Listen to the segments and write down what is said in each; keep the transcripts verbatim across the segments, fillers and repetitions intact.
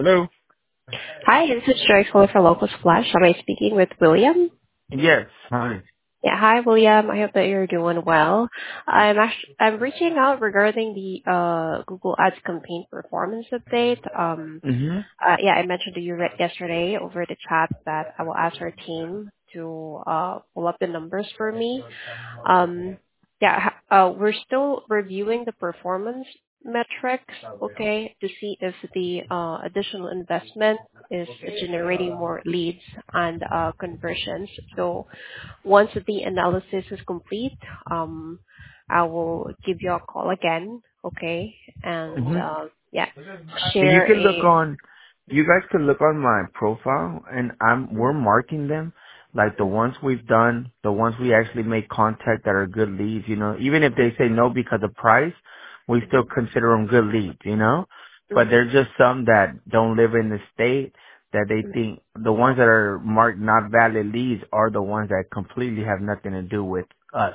Hello? Hi, this is Joy calling for Local Splash. Am I speaking with William? Yes. Hi. Yeah, hi William. I hope that you're doing well. I'm actually I'm reaching out regarding the uh, Google Ads campaign performance update. Um, Mm-hmm. uh, yeah, I mentioned to you re- yesterday over the chat that I will ask our team to uh, pull up the numbers for me. Um, yeah, ha- uh, we're still reviewing the performance metrics, okay, to see if the uh, additional investment is generating more leads and uh, conversions. So once the analysis is complete, um, I will give you a call again, okay, and Mm-hmm. uh, yeah, And you share can look a. on, you guys can look on my profile and I'm, we're marking them like the ones we've done, the ones we actually make contact that are good leads, you know, even if they say no because of price, we still consider them good leads, you know, but Mhm. there's just some that don't live in the state that they think the ones that are marked not valid leads are the ones that completely have nothing to do with us.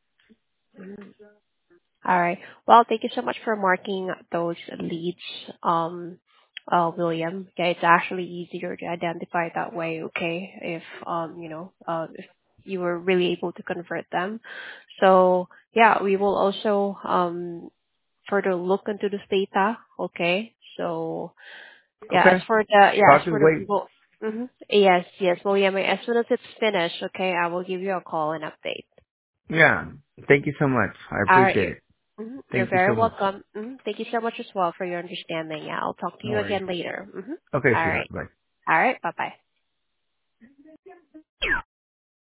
All right. Well, thank you so much for marking those leads, um, uh, William. Yeah, it's actually easier to identify that way, okay, if, um, you know, uh, if you were really able to convert them. So, yeah, we will also, um, further look into this data, okay? So, yeah, as Okay. for the, yeah, So as I'll just for the wait. Google, hmm yes, yes, William, as soon as it's finished, okay, I will give you a call and update. Yeah. Thank you so much. I All right. appreciate You're, it. mhm, you're Thank you very so much. welcome. Mhm. Thank you so much as well for your understanding. Yeah, I'll talk to No you worries. again later. hmm Okay, All sweetheart. right. Bye. All right. Bye bye.